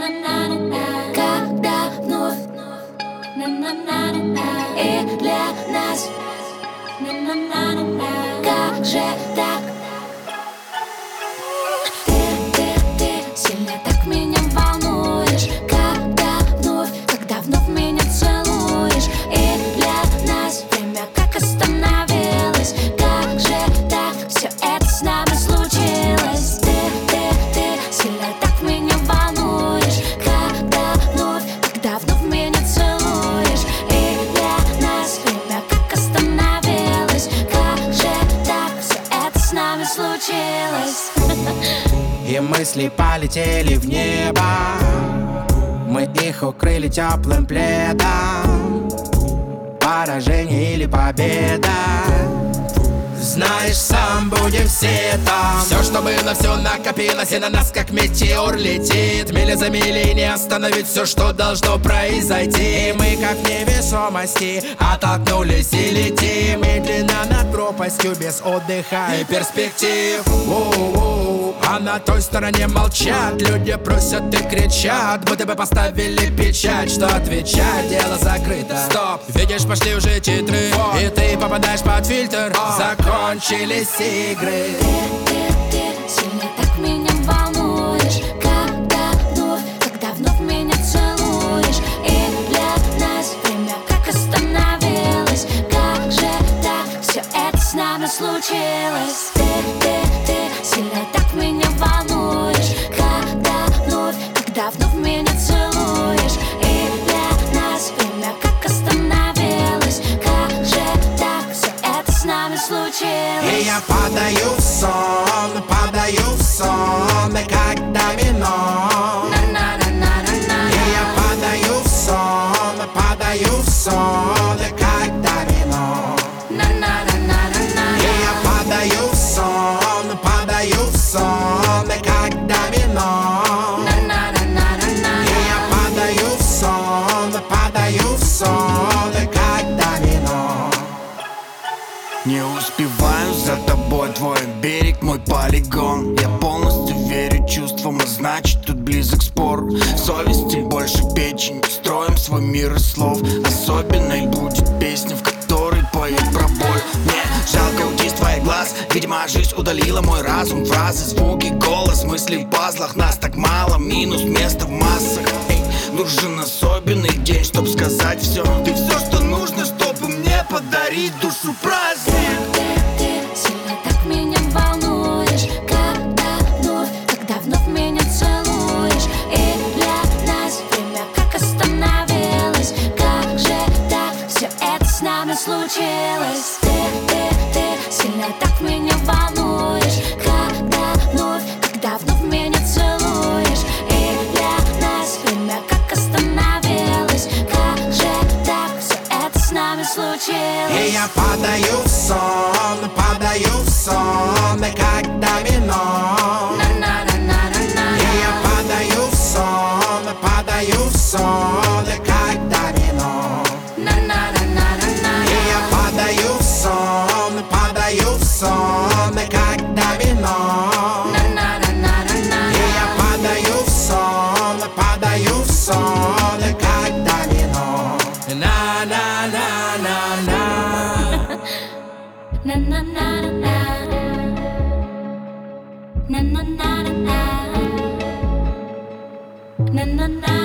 Когда вновь и для нас. Как же так? Ты сильно так меня волнуешь. Когда вновь меня целуешь. И для нас время как остановилось. Как же так? Все это с нами случилось. Ты сильно так меня волнуешь. Когда вновь меня целуешь. И для нас время как остановилось. Как же так? Все это с нами случилось. И мысли полетели в небо. Мы их укрыли теплым пледом. Поражение или победа, знаешь, сам будем все там. Все, что было, все накопилось, и на нас как метеор летит. Миля за милей не остановить все, что должно произойти. И мы как в невесомости оттолкнулись и летим медленно над пропастью, без отдыха и перспектив. А на той стороне молчат, люди просят и кричат, будто бы поставили печать, что отвечать, дело закрыто. Стоп, видишь, пошли уже титры, и ты попадаешь под фильтр. Закончились игры. Ты сильно так меня волнуешь. Когда вновь меня целуешь. И для нас время как остановилось. Как же так? Все это с нами случилось. Ты сильно так меня волнуешь. Когда вновь меня целуешь. И для нас время как остановилось. Как же так? Все это с нами случилось. И я падаю в сон, как домино. И я падаю в сон, как домино. И я падаю в сон, как домино. И я падаю в сон, как домино. Не успеваю за тобой, твой берег, мой полигон. Я полностью верю чувствам, а значит тут близок спор. Совести больше печени, строим свой мир из слов. Особенной будет песня, в которой поет про боль. Мне жалко уйти с твоих глаз, видимо жизнь удалила мой разум. Фразы, звуки, голос, мысли в пазлах. Нас так мало, минус места в массах. Нужен особенный день, чтоб сказать все. Ты все, что нужно, чтобы мне подарить душу праздник. Ты сильно так меня волнуешь. Когда вновь меня целуешь. И для нас время как остановилось. Как же так? Все это с нами случилось. Ты сильно так меня волнуешь. Когда вновь меня целуешь. И для нас время как остановилось. Как же так? Все это с нами случилось. И я падаю в сон, как домино. И я падаю в сон, как домино. И я падаю в сон, как домино. И я падаю в сон, как домино. На-на-на-на-на. На